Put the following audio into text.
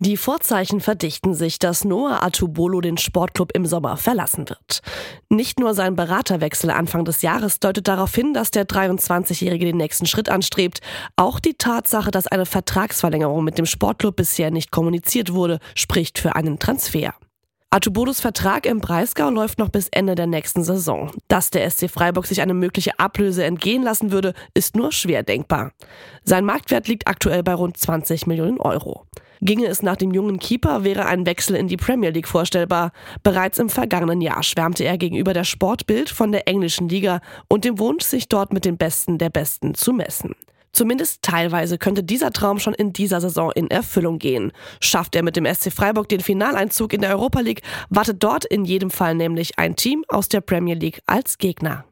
Die Vorzeichen verdichten sich, dass Noah Atubolo den Sportclub im Sommer verlassen wird. Nicht nur sein Beraterwechsel Anfang des Jahres deutet darauf hin, dass der 23-Jährige den nächsten Schritt anstrebt. Auch die Tatsache, dass eine Vertragsverlängerung mit dem Sportclub bisher nicht kommuniziert wurde, spricht für einen Transfer. Atubolos Vertrag im Breisgau läuft noch bis Ende der nächsten Saison. Dass der SC Freiburg sich eine mögliche Ablöse entgehen lassen würde, ist nur schwer denkbar. Sein Marktwert liegt aktuell bei rund 20 Millionen Euro. Ginge es nach dem jungen Keeper, wäre ein Wechsel in die Premier League vorstellbar. Bereits im vergangenen Jahr schwärmte er gegenüber der Sportbild von der englischen Liga und dem Wunsch, sich dort mit den Besten der Besten zu messen. Zumindest teilweise könnte dieser Traum schon in dieser Saison in Erfüllung gehen. Schafft er mit dem SC Freiburg den Finaleinzug in der Europa League, wartet dort in jedem Fall nämlich ein Team aus der Premier League als Gegner.